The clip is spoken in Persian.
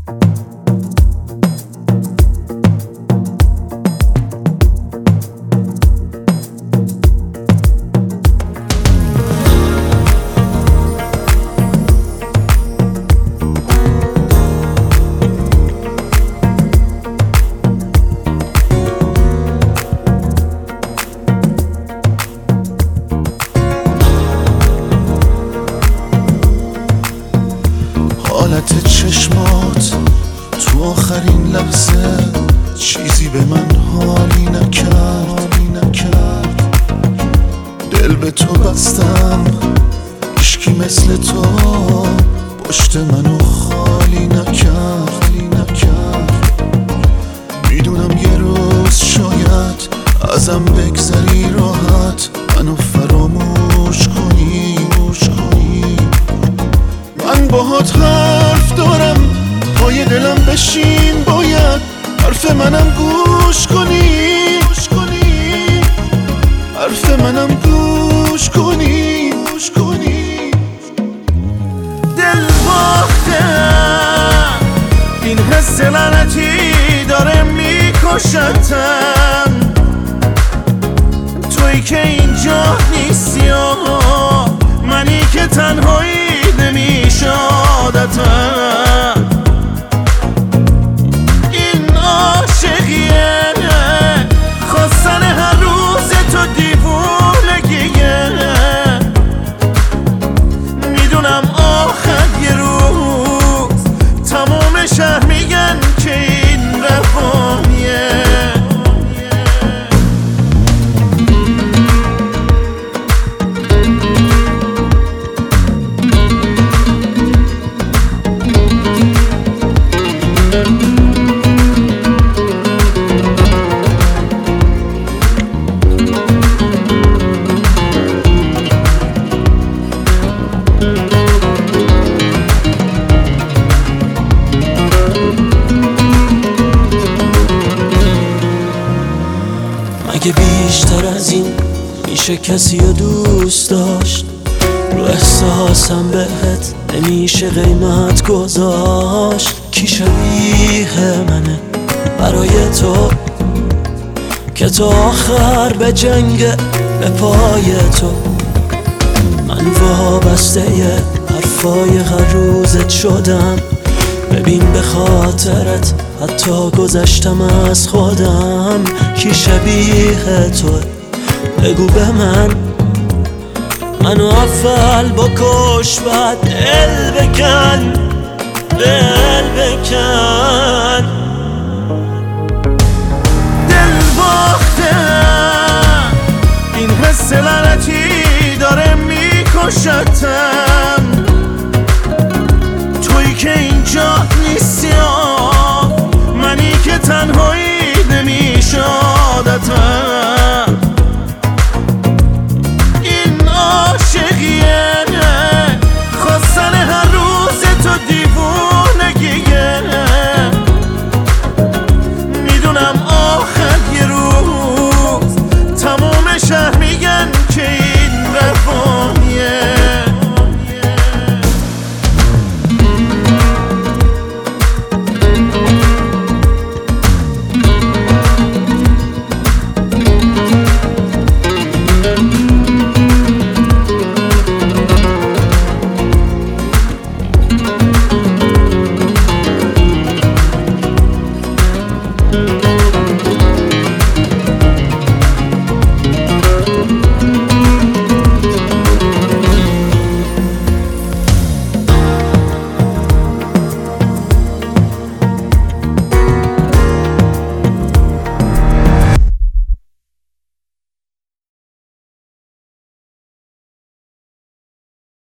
حالت چشمات تو آخرین لحظه چیزی به من حالی نکرد. دل به تو بستم، هیچکی مثل تو پشت منو خالی نکرد. میدونم یه روز شاید ازم بگذری راحت، منو فراموش کنی. من باهات حرف دارم، پای دلم بشین، باید حرف منم گوش کنی. حرف منم گوش کنی. دل باختم، این حس لعنتی داره میکشتم. تویی که اینجا نیستی و منی که تنهایی نمیشه عادتم. این عاشقیه، خواستن هر روز تو دیوونگیه. میدونم آخر یه روز تمام شهر میگن که این روانیه. مگه بیشتر از این میشه کسی رو دوست داشت؟ رو احساسم بهت نمیشه قیمت گذاشت. کی شبیه منه برای تو که تو آخر به جنگ به پای تو؟ من وابسته حرفای هر روزت شدم. ببین به خاطرت حتی گذشتم از خودم. کی شبیه تو بگو به منو اول بکش بعد دل بکن. دل باختم، این حس لعنتی داره میکشتم.